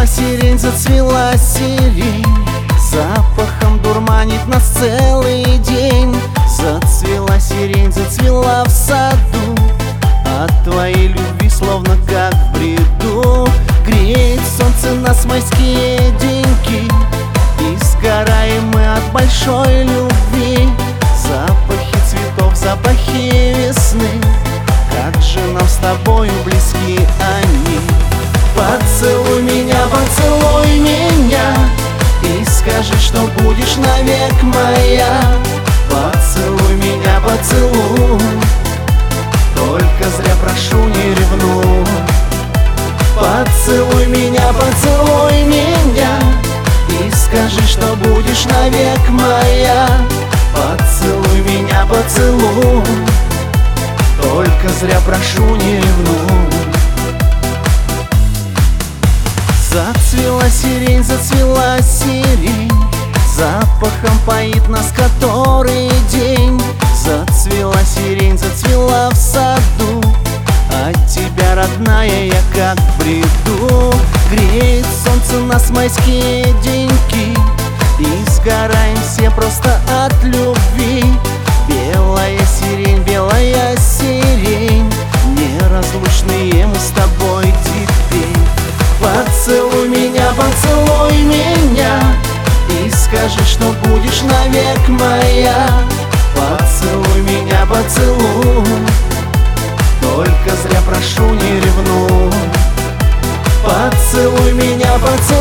зацвела сирень, запахом дурманит нас целый день. Зацвела сирень, зацвела в саду, от твоей любви словно как в бреду. Греет солнце нас майские деньки, и сгораем мы от большой любви. Запахи цветов, запахи весны, как же нам с тобою близки они. Поцелуй меня, и скажи, что будешь навек моя. Поцелуй меня, поцелуй, только зря прошу, не ревнуй. Поцелуй меня, и скажи, что будешь навек моя. Поцелуй меня, поцелуй, только зря прошу, не ревнуй. Зацвела сирень, запахом поит нас который день. Зацвела сирень, зацвела в саду, от тебя, родная, я как в бреду. Греет солнце нас майские деньки, и сгораем все просто от любви. Белая сирень, неразлучные мы с тобой теперь. Поцелуй меня, и скажи, что будешь навек моя. Поцелуй меня, поцелуй, только зря прошу, не ревнуй. Поцелуй меня,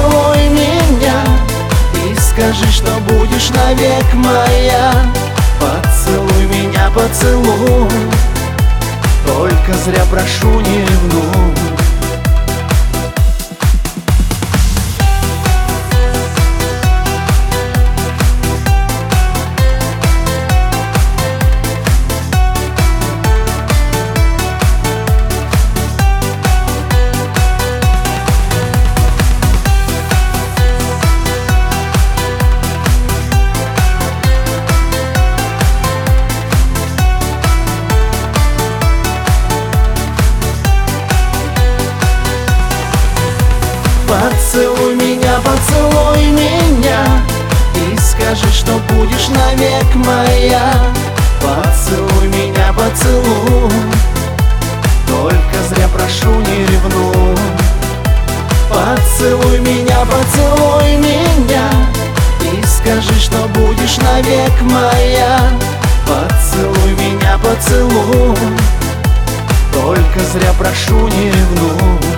и скажи, что будешь навек моя. Поцелуй меня, поцелуй, только зря прошу, не ревнуй. Поцелуй меня, и скажи, что будешь навек моя. Поцелуй меня, поцелуй, только зря прошу, не ревнуй. Поцелуй меня, и скажи, что будешь навек моя. Поцелуй меня, поцелуй, только зря прошу, не ревнуй.